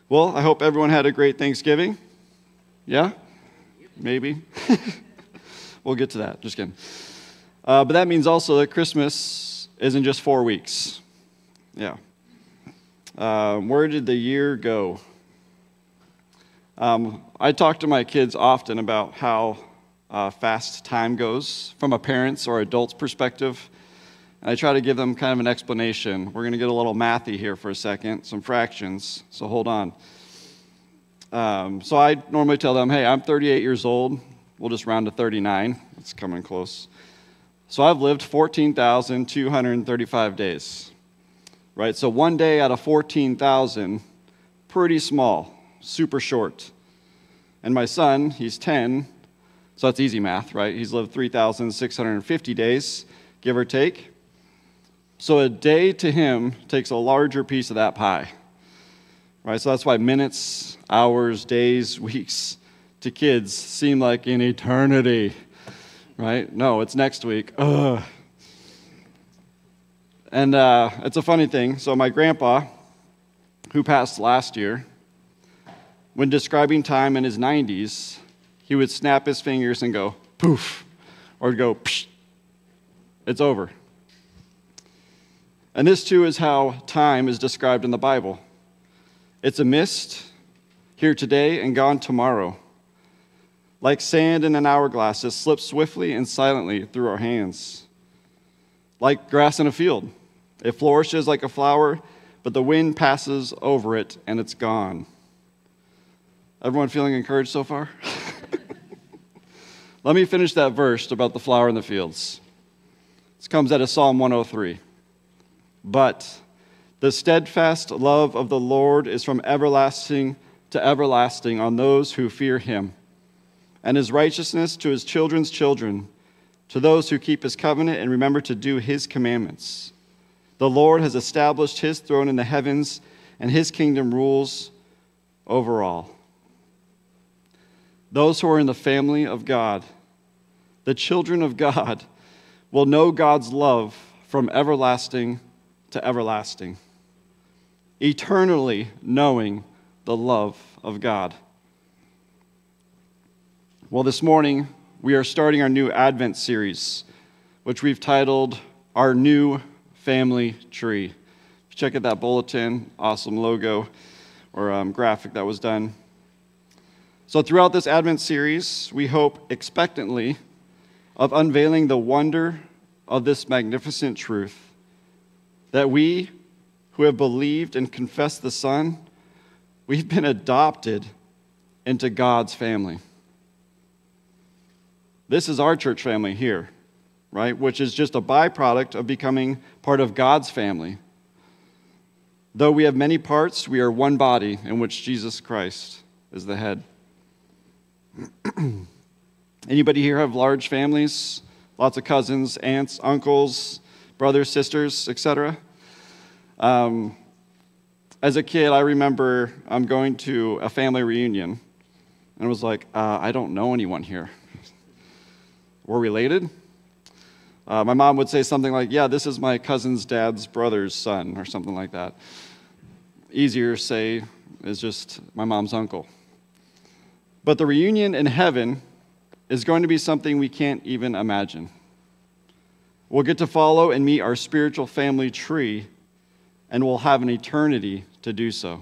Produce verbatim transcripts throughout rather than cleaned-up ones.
Well, I hope everyone had a great Thanksgiving. Yeah? Maybe. We'll get to that. Just kidding. Uh, but that means also that Christmas isn't just four weeks. Yeah. Uh, where did the year go? Um, I talk to my kids often about how uh, fast time goes from a parent's or adult's perspective. And I try to give them kind of an explanation. We're going to get a little mathy here for a second, some fractions, so hold on. Um, so I normally tell them, hey, I'm thirty-eight years old. We'll just round to thirty-nine. It's coming close. So I've lived fourteen thousand two hundred thirty-five days, right? So one day out of fourteen thousand, pretty small, super short. And my son, he's ten, so that's easy math, right? He's lived three thousand six hundred fifty days, give or take. So a day to him takes a larger piece of that pie, right? So that's why minutes, hours, days, weeks to kids seem like an eternity, right? No, it's next week. Ugh. And uh, it's a funny thing. So my grandpa, who passed last year, when describing time in his nineties, he would snap his fingers and go, poof, or go, psh, it's over. And this, too, is how time is described in the Bible. It's a mist, here today and gone tomorrow. Like sand in an hourglass, it slips swiftly and silently through our hands. Like grass in a field, it flourishes like a flower, but the wind passes over it and it's gone. Everyone feeling encouraged so far? Let me finish that verse about the flower in the fields. This comes out of Psalm one oh three. But the steadfast love of the Lord is from everlasting to everlasting on those who fear him, and his righteousness to his children's children, to those who keep his covenant and remember to do his commandments. The Lord has established his throne in the heavens, and his kingdom rules over all. Those who are in the family of God, the children of God, will know God's love from everlasting to everlasting, eternally knowing the love of God. Well, this morning, we are starting our new Advent series, which we've titled Our New Family Tree. Check out that bulletin, awesome logo or um, graphic that was done. So throughout this Advent series, we hope expectantly of unveiling the wonder of this magnificent truth, that we who have believed and confessed the Son, we've been adopted into God's family. This is our church family here, right? Which is just a byproduct of becoming part of God's family. Though we have many parts, we are one body in which Jesus Christ is the head. Anybody here have large families? Lots of cousins, aunts, uncles, brothers, sisters, et cetera. Um, as a kid, I remember um, going to a family reunion, and I was like, uh, I don't know anyone here. We're related? Uh, my mom would say something like, yeah, this is my cousin's dad's brother's son, or something like that. Easier to say is just my mom's uncle. But the reunion in heaven is going to be something we can't even imagine. We'll get to follow and meet our spiritual family tree, and we'll have an eternity to do so.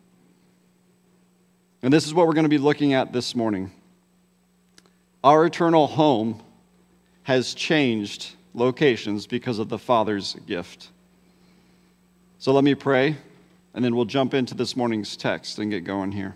And this is what we're going to be looking at this morning. Our eternal home has changed locations because of the Father's gift. So let me pray, and then we'll jump into this morning's text and get going here.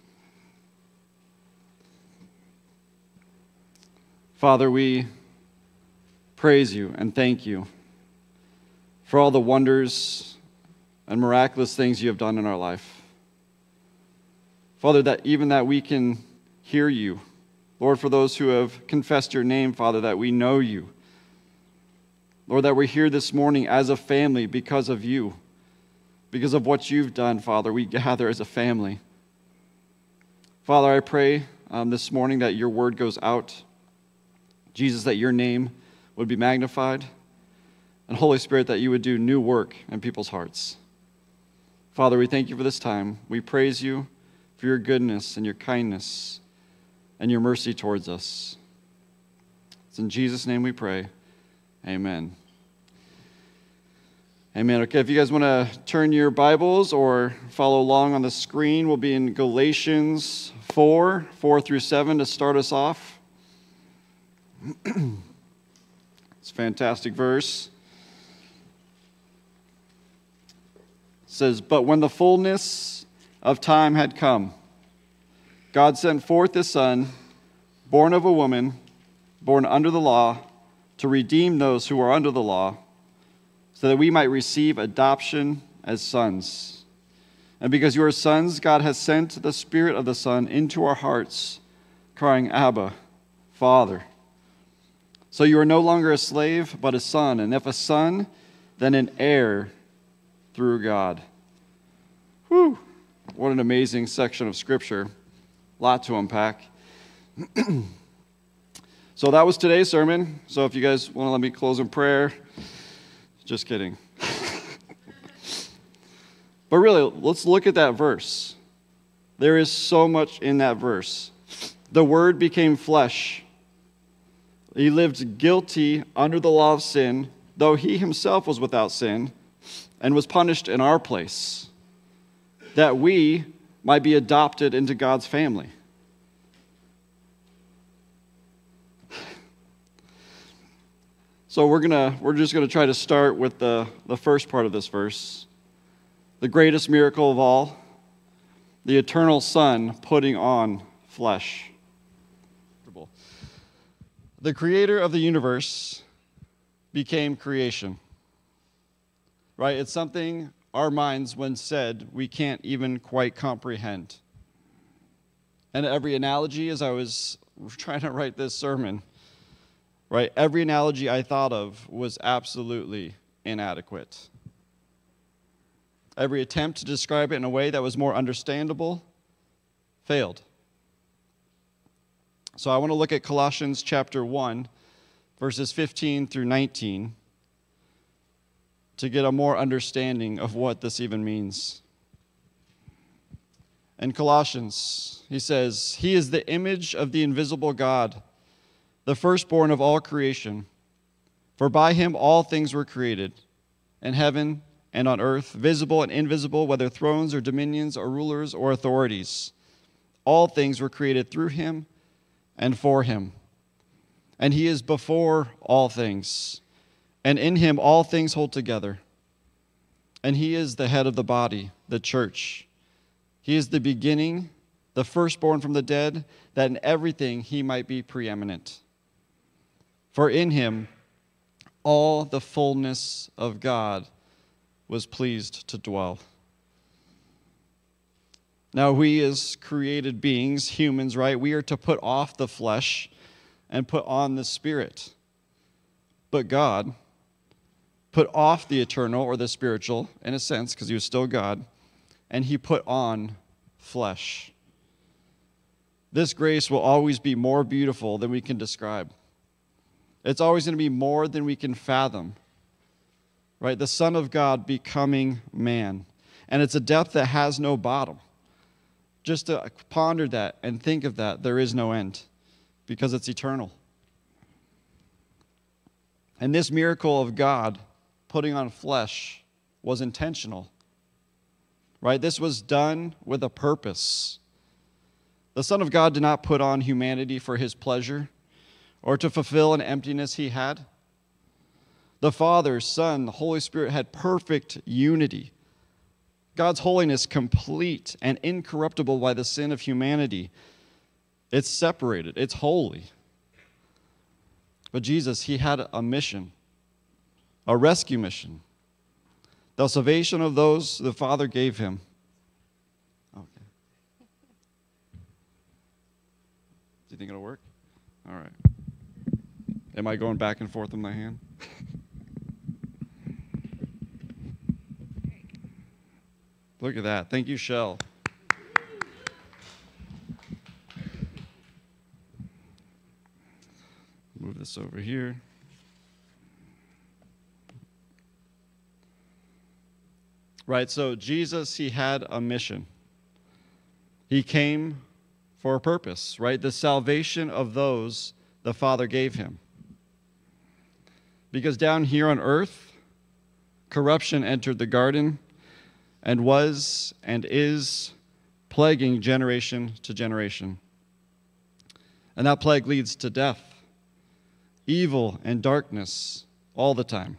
Father, we praise you and thank you for all the wonders and miraculous things you have done in our life. Father, that even that we can hear you. Lord, for those who have confessed your name, Father, that we know you. Lord, that we're here this morning as a family because of you. Because of what you've done, Father, we gather as a family. Father, I pray um, this morning that your word goes out. Jesus, that your name would be magnified. And Holy Spirit, that you would do new work in people's hearts. Father, we thank you for this time. We praise you for your goodness and your kindness and your mercy towards us. It's in Jesus' name we pray. Amen. Amen. Okay, if you guys want to turn your Bibles or follow along on the screen, we'll be in Galatians four, four through seven to start us off. It's a fantastic verse. It says, "But when the fullness of time had come, God sent forth his Son, born of a woman, born under the law, to redeem those who are under the law, so that we might receive adoption as sons. And because you are sons, God has sent the Spirit of the Son into our hearts, crying, 'Abba, Father.' So you are no longer a slave, but a son, and if a son, then an heir through God." Whew, what an amazing section of Scripture. A lot to unpack. So that was today's sermon. So if you guys want to let me close in prayer, just kidding. But really, let's look at that verse. There is so much in that verse. The Word became flesh. He lived guilty under the law of sin, though he himself was without sin, and was punished in our place, that we might be adopted into God's family. So we're gonna we're just gonna try to start with the, the first part of this verse. The greatest miracle of all, the eternal Son putting on flesh. The creator of the universe became creation. Right? It's something our minds, when said, we can't even quite comprehend. And every analogy, as I was trying to write this sermon, right, every analogy I thought of was absolutely inadequate. Every attempt to describe it in a way that was more understandable failed. So I want to look at Colossians chapter one, verses fifteen through nineteen, to get a more understanding of what this even means. In Colossians, he says, "He is the image of the invisible God, the firstborn of all creation. For by him all things were created, in heaven and on earth, visible and invisible, whether thrones or dominions or rulers or authorities. All things were created through him and for him. And he is before all things, and in him all things hold together. And he is the head of the body, the church. He is the beginning, the firstborn from the dead, that in everything he might be preeminent. For in him all the fullness of God was pleased to dwell." Now we as created beings, humans, right, we are to put off the flesh and put on the Spirit. But God put off the eternal or the spiritual, in a sense, because he was still God, and he put on flesh. This grace will always be more beautiful than we can describe. It's always going to be more than we can fathom. Right? The Son of God becoming man. And it's a depth that has no bottom. Just to ponder that and think of that, there is no end, because it's eternal. And this miracle of God putting on flesh was intentional. Right? This was done with a purpose. The Son of God did not put on humanity for his pleasure or to fulfill an emptiness he had. The Father, Son, the Holy Spirit had perfect unity. God's holiness complete and incorruptible by the sin of humanity. It's separated. It's holy. But Jesus, he had a mission, a rescue mission. The salvation of those the Father gave him. Okay. Do you think it'll work? All right. Am I going back and forth with my hand? Look at that. Thank you, Shell. Move this over here. right? So Jesus, he had a mission. He came for a purpose, right? The salvation of those the Father gave him. Because down here on earth, corruption entered the garden and was and is plaguing generation to generation. And that plague leads to death, evil, and darkness all the time.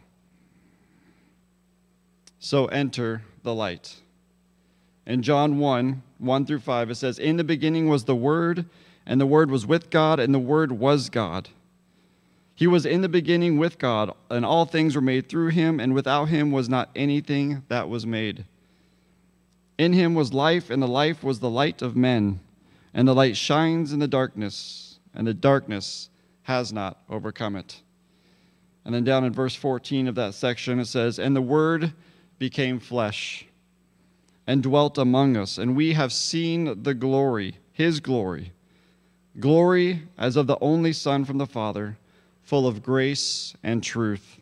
So enter the light. In John one, one through five, it says, "In the beginning was the Word, and the Word was with God, and the Word was God. He was in the beginning with God, and all things were made through him, and without him was not anything that was made. In him was life, and the life was the light of men. And the light shines in the darkness, and the darkness has not overcome it." And then down in verse fourteen of that section, it says, "And the Word became flesh and dwelt among us, and we have seen the glory, his glory, glory as of the only Son from the Father, full of grace and truth."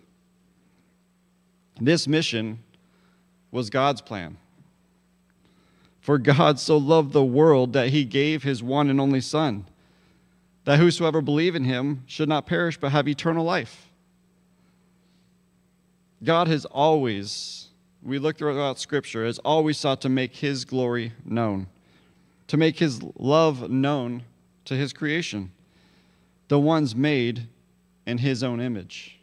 This mission was God's plan. For God so loved the world that he gave his one and only Son, that whosoever believe in him should not perish but have eternal life. God has always, we look throughout Scripture, has always sought to make his glory known, to make his love known to his creation, the ones made in his own image.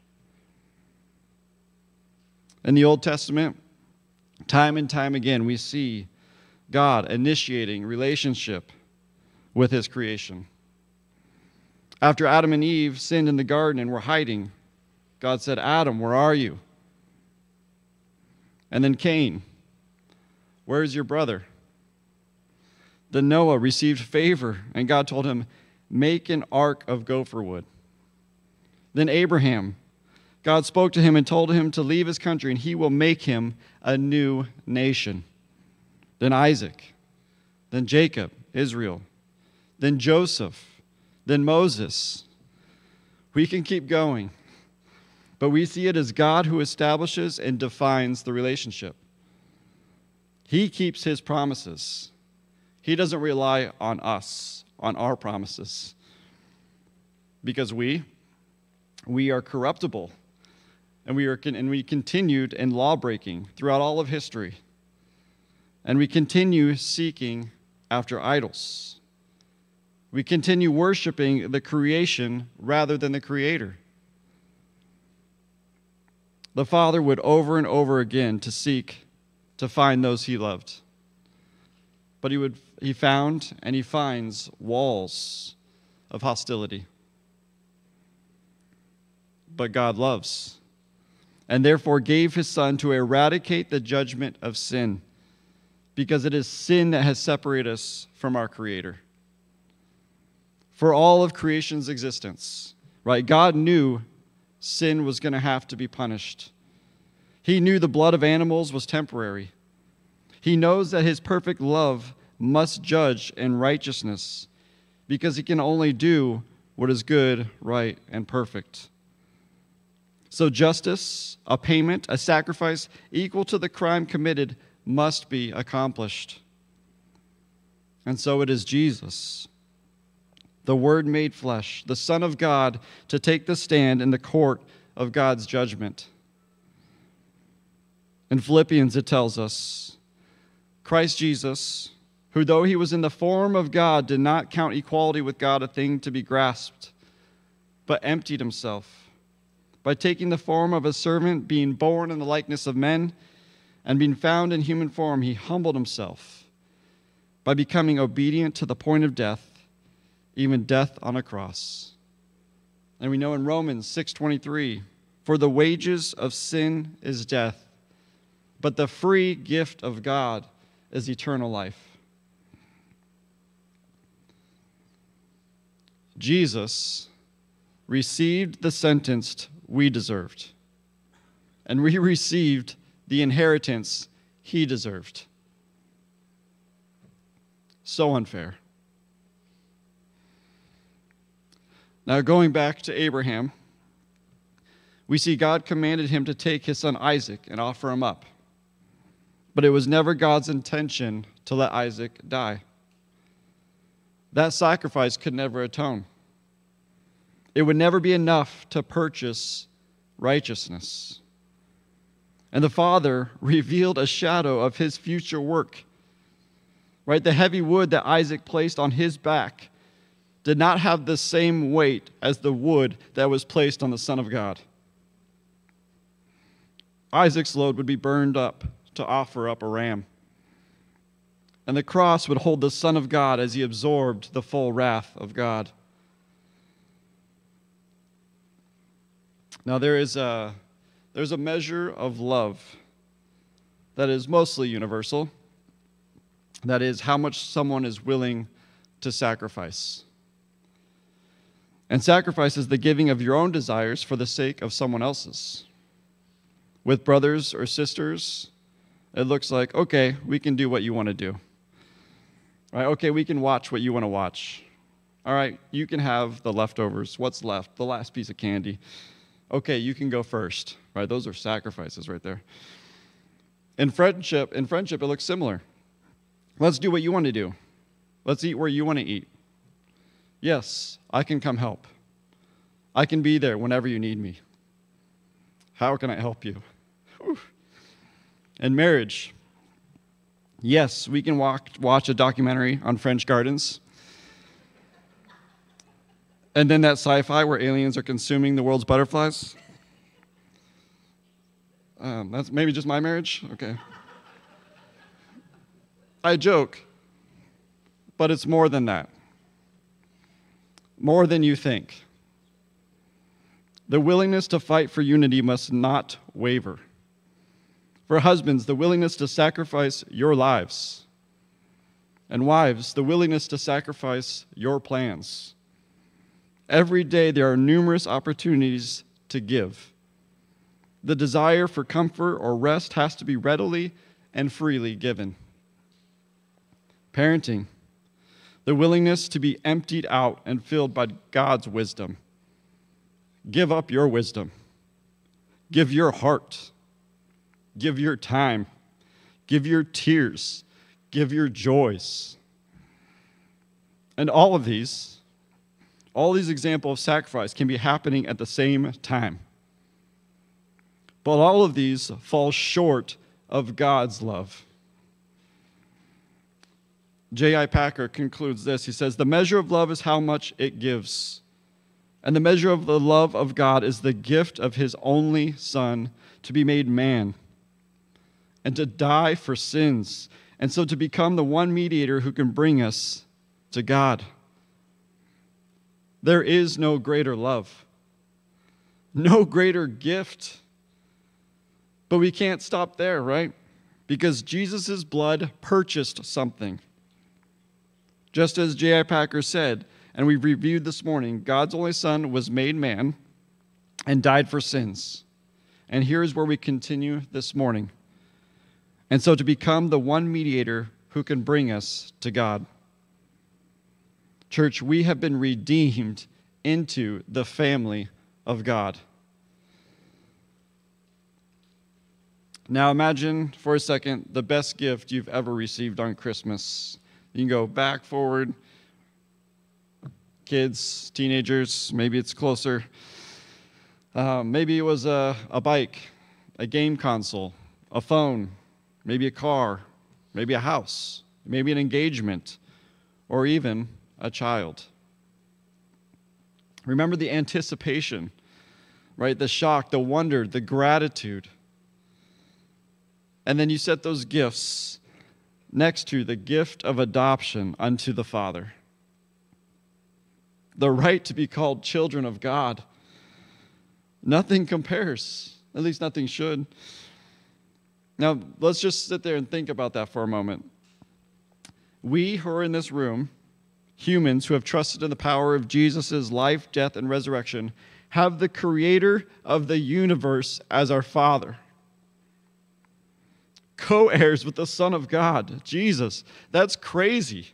In the Old Testament, time and time again, we see God initiating relationship with his creation. After Adam and Eve sinned in the garden and were hiding, God said, "Adam, where are you?" And then Cain, "Where's your brother?" Then Noah received favor, and God told him, "Make an ark of gopher wood." Then Abraham, God spoke to him and told him to leave his country, and he will make him a new nation. Then Isaac, then Jacob, Israel, then Joseph, then Moses. We can keep going, but we see it as God who establishes and defines the relationship. He keeps his promises. He doesn't rely on us, on our promises, because we, we are corruptible, and we are and we continued in law-breaking throughout all of history. And we continue seeking after idols. We continue worshiping the creation rather than the Creator. The Father would over and over again to seek to find those he loved. But he would he found and he finds walls of hostility. But God loves, and therefore gave his Son to eradicate the judgment of sin, because it is sin that has separated us from our Creator. For all of creation's existence, right? God knew sin was going to have to be punished. He knew the blood of animals was temporary. He knows that his perfect love must judge in righteousness, because he can only do what is good, right, and perfect. So justice, a payment, a sacrifice equal to the crime committed must be accomplished. And so it is Jesus, the Word made flesh, the Son of God, to take the stand in the court of God's judgment. In Philippians it tells us, Christ Jesus, who though he was in the form of God, did not count equality with God a thing to be grasped, but emptied himself by taking the form of a servant, being born in the likeness of men, and being found in human form, he humbled himself by becoming obedient to the point of death, even death on a cross. And we know in Romans six twenty-three, "For the wages of sin is death, but the free gift of God is eternal life." Jesus received the sentence we deserved, and we received the inheritance he deserved. So unfair. Now, going back to Abraham, we see God commanded him to take his son Isaac and offer him up. but it was never God's intention to let Isaac die. That sacrifice could never atone. It would never be enough to purchase righteousness. And the Father revealed a shadow of his future work. Right? The heavy wood that Isaac placed on his back did not have the same weight as the wood that was placed on the Son of God. Isaac's load would be burned up to offer up a ram. And the cross would hold the Son of God as he absorbed the full wrath of God. Now there is a, there's a measure of love that is mostly universal. That is how much someone is willing to sacrifice. And sacrifice is the giving of your own desires for the sake of someone else's. With brothers or sisters, it looks like, okay, we can do what you want to do. All right, okay, we can watch what you want to watch. All right, you can have the leftovers. What's left? The last piece of candy. Okay, you can go first. Right, those are sacrifices right there. In friendship, in friendship, it looks similar. Let's do what you want to do. Let's eat where you want to eat. Yes, I can come help. I can be there whenever you need me. How can I help you? Whew. In marriage, yes, we can walk, watch a documentary on French gardens. And then that sci-fi where aliens are consuming the world's butterflies. Um, that's maybe just my marriage? Okay. I joke, but it's more than that. More than you think. The willingness to fight for unity must not waver. For husbands, the willingness to sacrifice your lives. And wives, the willingness to sacrifice your plans. Every day there are numerous opportunities to give. The desire for comfort or rest has to be readily and freely given. Parenting, the willingness to be emptied out and filled by God's wisdom. Give up your wisdom. Give your heart. Give your time. Give your tears. Give your joys. And all of these, all these examples of sacrifice can be happening at the same time. But all of these fall short of God's love. J I Packer concludes this. He says, the measure of love is how much it gives. And the measure of the love of God is the gift of his only Son to be made man and to die for sins, and so to become the one mediator who can bring us to God. There is no greater love, no greater gift. But we can't stop there, right? Because Jesus' blood purchased something. Just as J I Packer said, and we reviewed this morning, God's only Son was made man and died for sins. And here's where we continue this morning. And so to become the one mediator who can bring us to God. Church, we have been redeemed into the family of God. Now imagine for a second the best gift you've ever received on Christmas. You can go back, forward, kids, teenagers, maybe it's closer. Uh, maybe it was a, a bike, a game console, a phone, maybe a car, maybe a house, maybe an engagement, or even a child. Remember the anticipation, right? The shock, the wonder, the gratitude. And then you set those gifts next to the gift of adoption unto the Father. The right to be called children of God. Nothing compares. At least nothing should. Now, let's just sit there and think about that for a moment. We who are in this room, humans who have trusted in the power of Jesus' life, death, and resurrection, have the creator of the universe as our Father. Co-heirs with the Son of God, Jesus. That's crazy.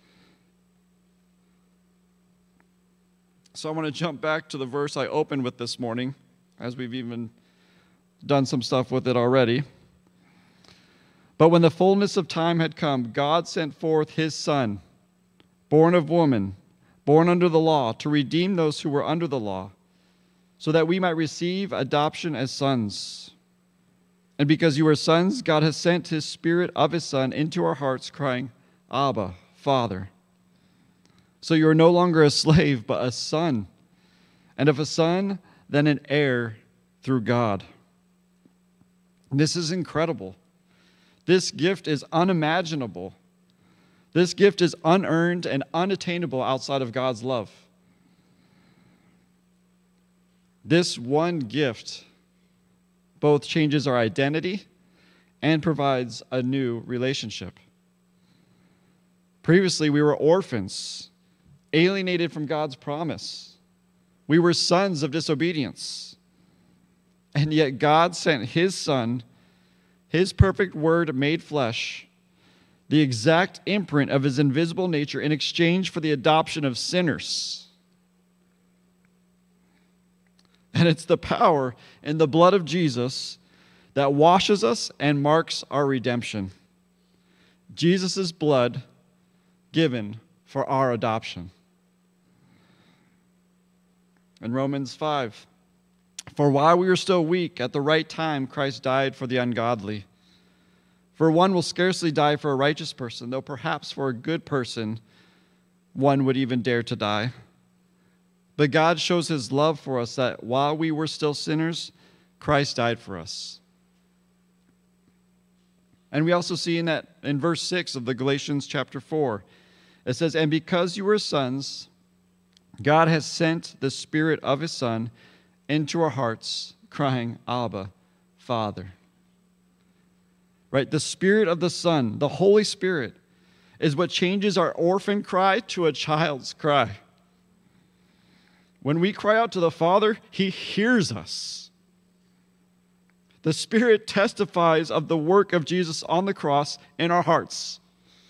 So I want to jump back to the verse I opened with this morning, as we've even done some stuff with it already. But when the fullness of time had come, God sent forth his Son, born of woman, born under the law, to redeem those who were under the law, so that we might receive adoption as sons. And because you are sons, God has sent his Spirit of his Son into our hearts, crying, Abba, Father. So you are no longer a slave, but a son. And if a son, then an heir through God. This is incredible. This gift is unimaginable. This gift is unearned and unattainable outside of God's love. This one gift both changes our identity and provides a new relationship. Previously, we were orphans, alienated from God's promise. We were sons of disobedience. And yet God sent his Son, his perfect word made flesh, the exact imprint of his invisible nature, in exchange for the adoption of sinners. And it's the power in the blood of Jesus that washes us and marks our redemption. Jesus' blood given for our adoption. In Romans five, for while we were still weak, at the right time Christ died for the ungodly. For one will scarcely die for a righteous person, though perhaps for a good person one would even dare to die. But God shows his love for us, that while we were still sinners, Christ died for us. And we also see in that in verse six of the Galatians chapter four, it says, and because you were sons, God has sent the Spirit of his Son into our hearts, crying, Abba, Father. Right? The Spirit of the Son, the Holy Spirit, is what changes our orphan cry to a child's cry. When we cry out to the Father, he hears us. The Spirit testifies of the work of Jesus on the cross in our hearts.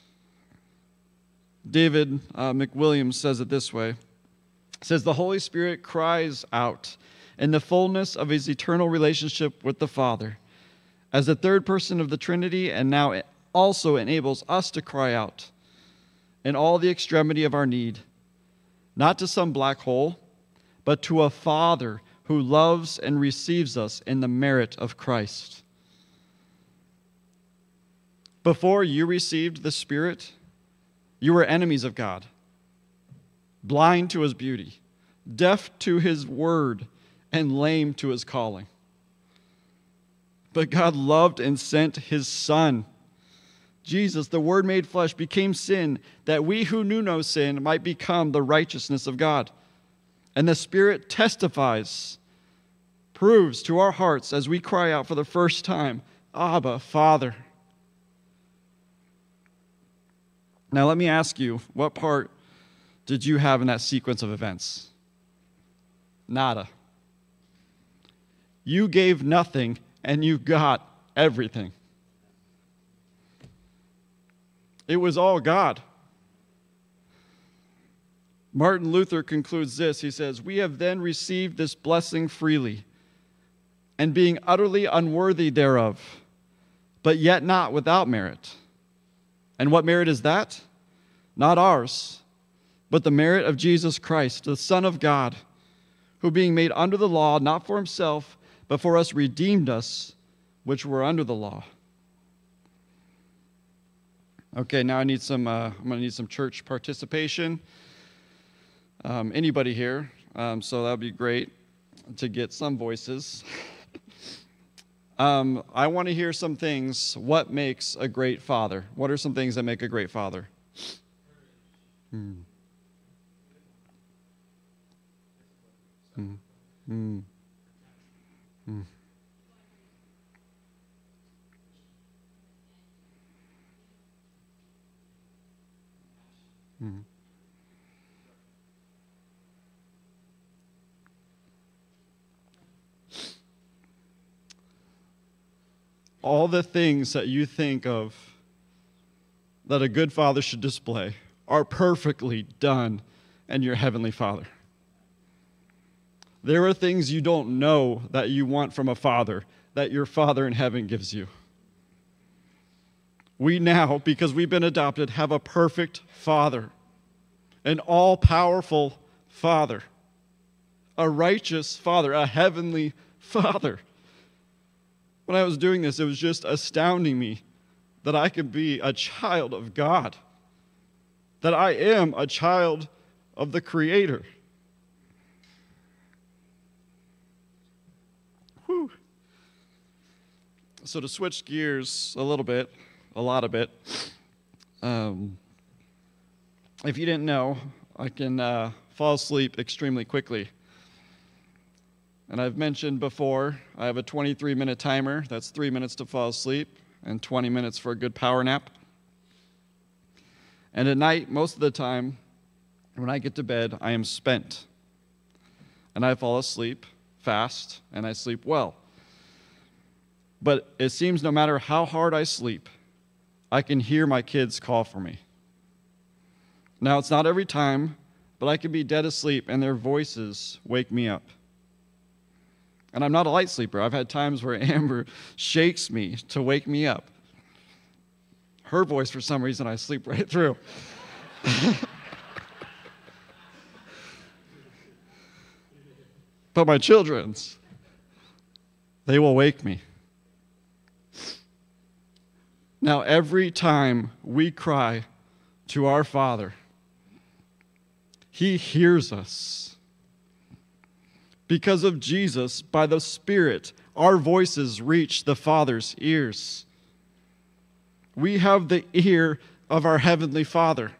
David uh, McWilliams says it this way. It says, the Holy Spirit cries out in the fullness of his eternal relationship with the Father as the third person of the Trinity, and now it also enables us to cry out in all the extremity of our need, not to some black hole, but to a Father who loves and receives us in the merit of Christ. Before you received the Spirit, you were enemies of God, blind to his beauty, deaf to his word, and lame to his calling. But God loved and sent his Son. Jesus, the Word made flesh, became sin, that we who knew no sin might become the righteousness of God. And the Spirit testifies, proves to our hearts as we cry out for the first time, Abba, Father. Now let me ask you, what part did you have in that sequence of events? Nada. You gave nothing and you got everything. It was all God. Martin Luther concludes this. He says, we have then received this blessing freely, and being utterly unworthy thereof, but yet not without merit. And what merit is that? Not ours, but the merit of Jesus Christ, the Son of God, who being made under the law, not for himself, but for us redeemed us, which were under the law. Okay, now I need some, uh, I'm going to need some church participation. Um, anybody here? Um, so that would be great to get some voices. um, I want to hear some things. What makes a great father? What are some things that make a great father? Hmm. Hmm. Hmm. Hmm. Hmm. All the things that you think of that a good father should display are perfectly done in your heavenly Father. There are things you don't know that you want from a father that your Father in heaven gives you. We now, because we've been adopted, have a perfect Father, an all-powerful Father, a righteous Father, a heavenly Father. When I was doing this, it was just astounding me that I could be a child of God, that I am a child of the Creator. Whew. So to switch gears a little bit, a lot of it, um, if you didn't know, I can uh, fall asleep extremely quickly. And I've mentioned before, I have a twenty-three minute timer. That's three minutes to fall asleep and twenty minutes for a good power nap. And at night, most of the time, when I get to bed, I am spent. And I fall asleep fast, and I sleep well. But it seems no matter how hard I sleep, I can hear my kids call for me. Now, it's not every time, but I can be dead asleep, and their voices wake me up. And I'm not a light sleeper. I've had times where Amber shakes me to wake me up. Her voice, for some reason, I sleep right through. But my children's, they will wake me. Now, every time we cry to our Father, He hears us. Because of Jesus, by the Spirit, our voices reach the Father's ears. We have the ear of our Heavenly Father.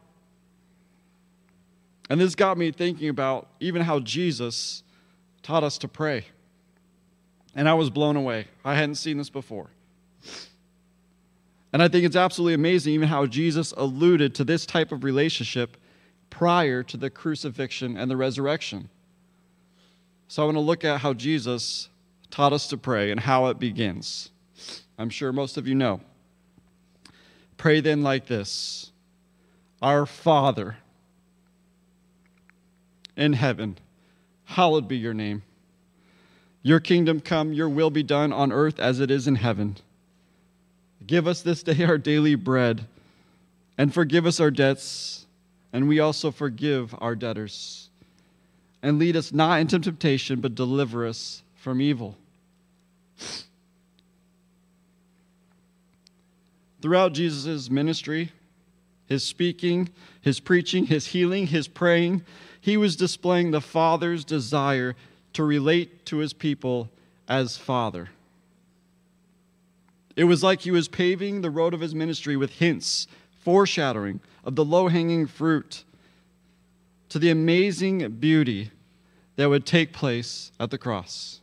And this got me thinking about even how Jesus taught us to pray. And I was blown away. I hadn't seen this before. And I think it's absolutely amazing even how Jesus alluded to this type of relationship prior to the crucifixion and the resurrection. So I want to look at how Jesus taught us to pray and how it begins. I'm sure most of you know. Pray then like this: Our Father in heaven, hallowed be your name. Your kingdom come, your will be done on earth as it is in heaven. Give us this day our daily bread, and forgive us our debts, and we also forgive our debtors. And lead us not into temptation, but deliver us from evil. Throughout Jesus' ministry, his speaking, his preaching, his healing, his praying, he was displaying the Father's desire to relate to his people as Father. It was like he was paving the road of his ministry with hints, foreshadowing of the low-hanging fruit to the amazing beauty that would take place at the cross.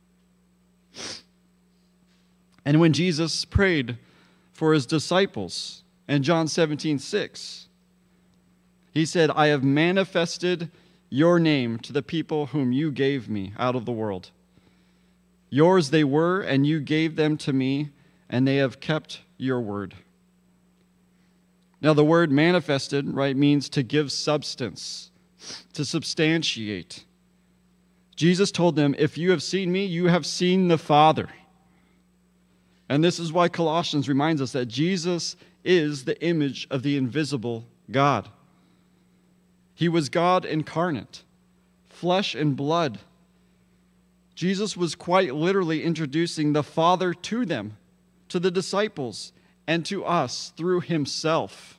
And when Jesus prayed for his disciples in John seventeen six, he said, I have manifested your name to the people whom you gave me out of the world. Yours they were, and you gave them to me, and they have kept your word. Now the word manifested, right, means to give substance, to substantiate. Jesus told them, if you have seen me, you have seen the Father. And this is why Colossians reminds us that Jesus is the image of the invisible God. He was God incarnate, flesh and blood. Jesus was quite literally introducing the Father to them, to the disciples, and to us through himself.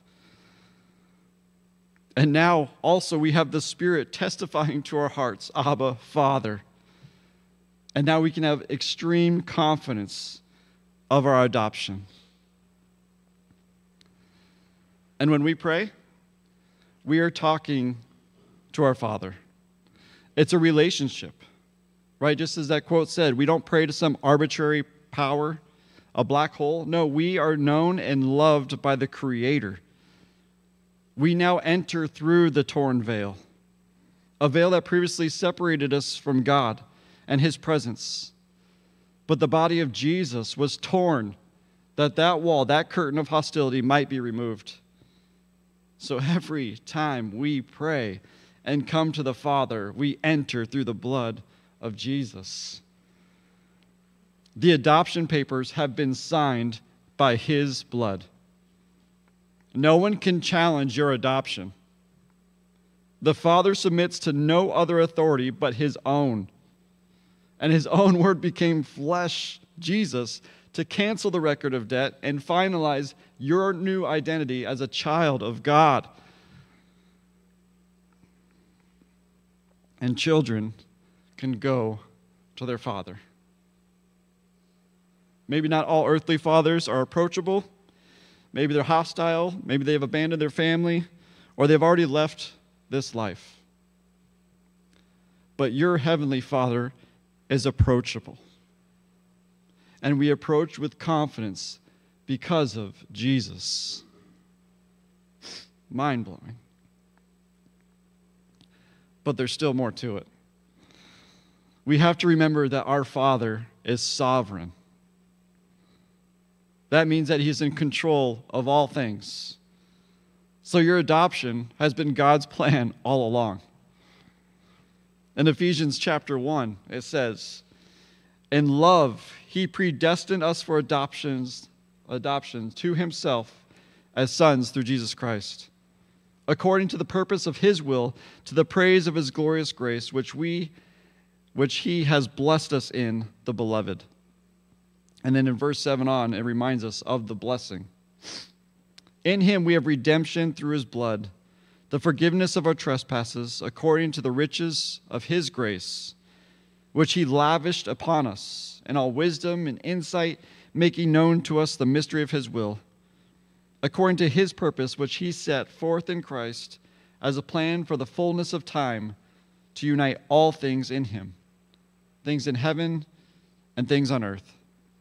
And now also we have the Spirit testifying to our hearts, Abba, Father. And now we can have extreme confidence of our adoption. And when we pray, we are talking to our Father. It's a relationship, right? Just as that quote said, we don't pray to some arbitrary power, a black hole. No, we are known and loved by the Creator. We now enter through the torn veil, a veil that previously separated us from God and his presence. But the body of Jesus was torn, that that wall, that curtain of hostility might be removed. So every time we pray and come to the Father, we enter through the blood of Jesus. The adoption papers have been signed by his blood. No one can challenge your adoption. The Father submits to no other authority but his own. And his own word became flesh, Jesus, to cancel the record of debt and finalize your new identity as a child of God. And children can go to their Father. Maybe not all earthly fathers are approachable. Maybe they're hostile. Maybe they have abandoned their family, or they've already left this life. But your heavenly Father is approachable. And we approach with confidence because of Jesus. Mind-blowing. But there's still more to it. We have to remember that our Father is sovereign. That means that he's in control of all things. So your adoption has been God's plan all along. In Ephesians chapter one, it says, "In love, he predestined us for adoptions, adoption to himself as sons through Jesus Christ, according to the purpose of his will, to the praise of his glorious grace, which we, which he has blessed us in the beloved." And then in verse seven on, it reminds us of the blessing. "In him we have redemption through his blood, the forgiveness of our trespasses, according to the riches of his grace, which he lavished upon us in all wisdom and insight, making known to us the mystery of his will, according to his purpose, which he set forth in Christ as a plan for the fullness of time, to unite all things in him, things in heaven and things on earth."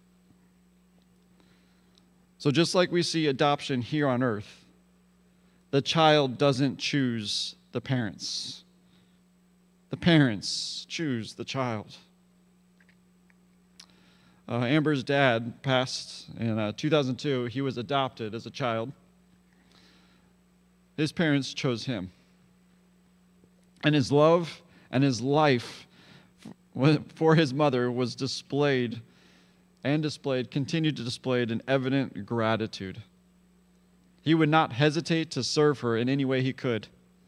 So just like we see adoption here on earth, the child doesn't choose the parents. The parents choose the child. Uh, Amber's dad passed in uh, two thousand two. He was adopted as a child. His parents chose him. And his love and his life for his mother was displayed and displayed, continued to display in evident gratitude. He would not hesitate to serve her in any way he could.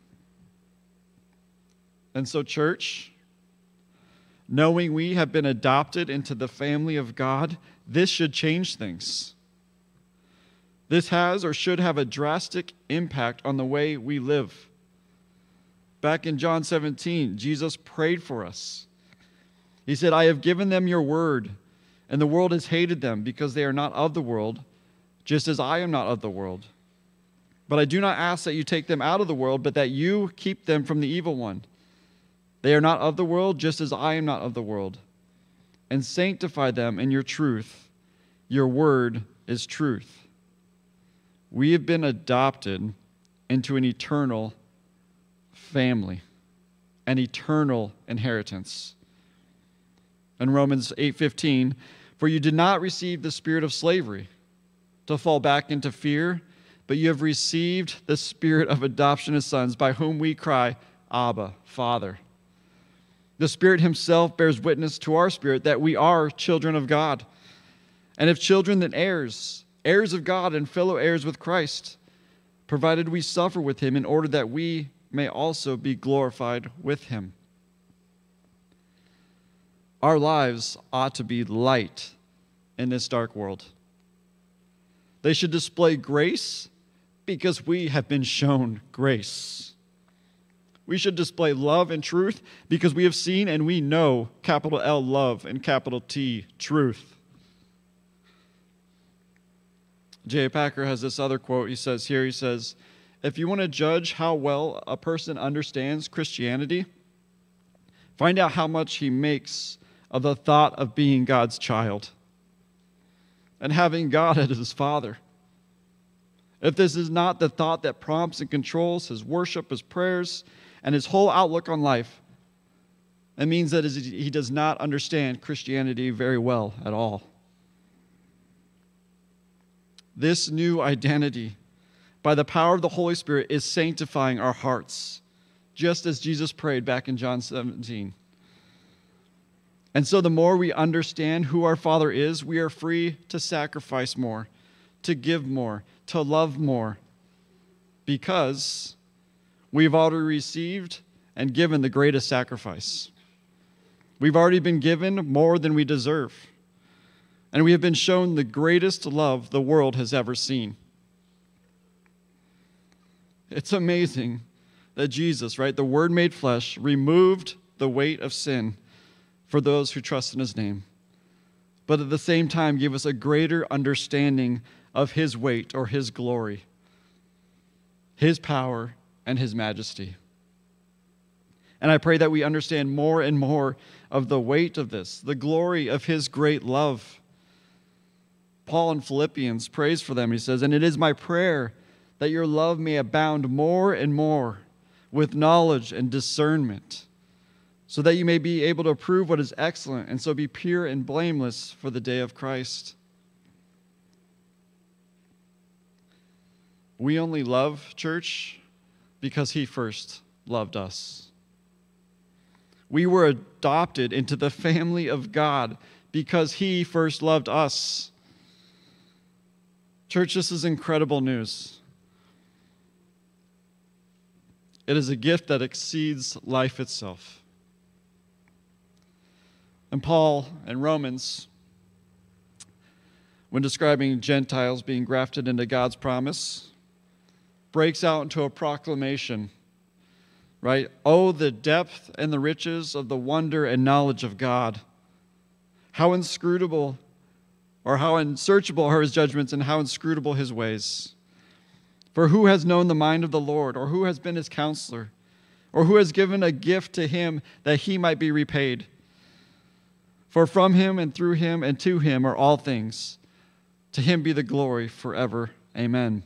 And so, church, knowing we have been adopted into the family of God, this should change things. This has or should have a drastic impact on the way we live. Back in John seventeen, Jesus prayed for us. He said, "I have given them your word, and the world has hated them because they are not of the world, just as I am not of the world. But I do not ask that you take them out of the world, but that you keep them from the evil one. They are not of the world, just as I am not of the world. And sanctify them in your truth. Your word is truth." We have been adopted into an eternal family, an eternal inheritance. In Romans eight fifteen, "For you did not receive the spirit of slavery to fall back into fear, but you have received the spirit of adoption as sons, by whom we cry, Abba, Father." The Spirit himself bears witness to our spirit that we are children of God. And if children, then heirs, heirs of God and fellow heirs with Christ, provided we suffer with him in order that we may also be glorified with him. Our lives ought to be light in this dark world. They should display grace because we have been shown grace. We should display love and truth because we have seen and we know, capital L, love, and capital T, truth. J A. Packer has this other quote. He says here, he says, "If you want to judge how well a person understands Christianity, find out how much he makes of the thought of being God's child and having God as his Father. If this is not the thought that prompts and controls his worship, his prayers, and his whole outlook on life, it means that he does not understand Christianity very well at all." This new identity, by the power of the Holy Spirit, is sanctifying our hearts, just as Jesus prayed back in John seventeen. And so the more we understand who our Father is, we are free to sacrifice more, to give more, to love more, because we've already received and given the greatest sacrifice. We've already been given more than we deserve. And we have been shown the greatest love the world has ever seen. It's amazing that Jesus, right, the Word made flesh, removed the weight of sin for those who trust in his name, but at the same time gave us a greater understanding of his weight or his glory, his power, and his majesty. And I pray that we understand more and more of the weight of this, the glory of his great love. Paul in Philippians prays for them. He says, "And it is my prayer that your love may abound more and more with knowledge and discernment, so that you may be able to approve what is excellent, and so be pure and blameless for the day of Christ." We only love, church, because he first loved us. We were adopted into the family of God because he first loved us. Church, this is incredible news. It is a gift that exceeds life itself. And Paul in Romans, when describing Gentiles being grafted into God's promise, breaks out into a proclamation, right? Oh, the depth and the riches of the wonder and knowledge of God. How inscrutable, or how unsearchable are his judgments, and how inscrutable his ways. For who has known the mind of the Lord, or who has been his counselor, or who has given a gift to him that he might be repaid? For from him and through him and to him are all things. To him be the glory forever. Amen.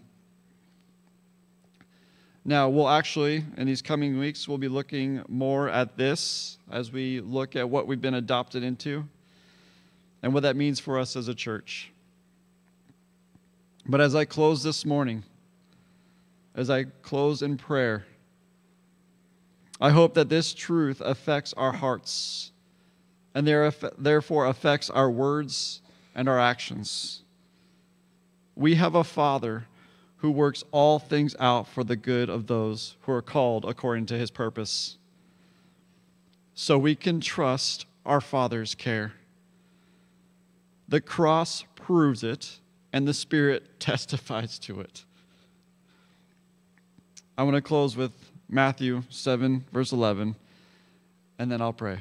Now, we'll actually, in these coming weeks, we'll be looking more at this as we look at what we've been adopted into and what that means for us as a church. But as I close this morning, as I close in prayer, I hope that this truth affects our hearts and therefore affects our words and our actions. We have a Father who works all things out for the good of those who are called according to his purpose. So we can trust our Father's care. The cross proves it, and the Spirit testifies to it. I want to close with Matthew seven, verse eleven, and then I'll pray.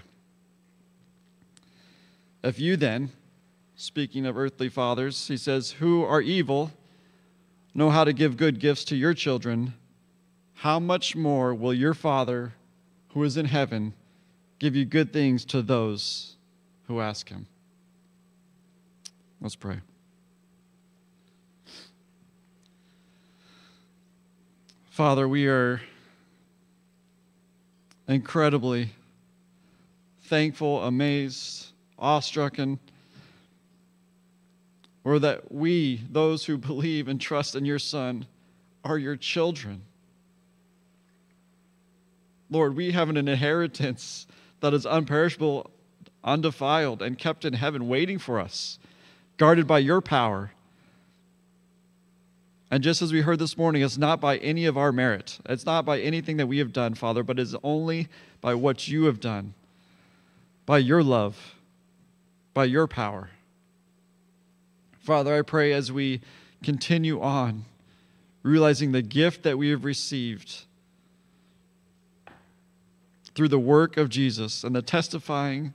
If you then, speaking of earthly fathers, he says, who are evil, know how to give good gifts to your children, how much more will your Father who is in heaven give you good things to those who ask him? Let's pray. Father, we are incredibly thankful, amazed, awestrucken, or that we, those who believe and trust in your Son, are your children. Lord, we have an inheritance that is unperishable, undefiled, and kept in heaven, waiting for us, guarded by your power. And just as we heard this morning, it's not by any of our merit. It's not by anything that we have done, Father, but it's only by what you have done, by your love, by your power. Father, I pray as we continue on, realizing the gift that we have received through the work of Jesus and the testifying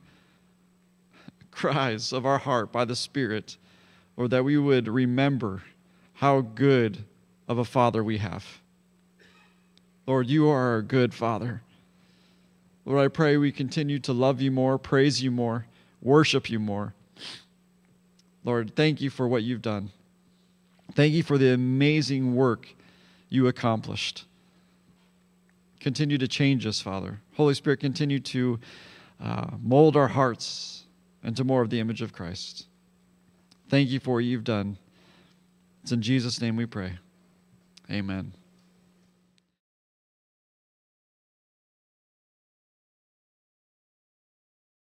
cries of our heart by the Spirit, or that we would remember how good of a Father we have. Lord, you are a good Father. Lord, I pray we continue to love you more, praise you more, worship you more. Lord, thank you for what you've done. Thank you for the amazing work you accomplished. Continue to change us, Father. Holy Spirit, continue to uh, mold our hearts into more of the image of Christ. Thank you for what you've done. It's in Jesus' name we pray. Amen.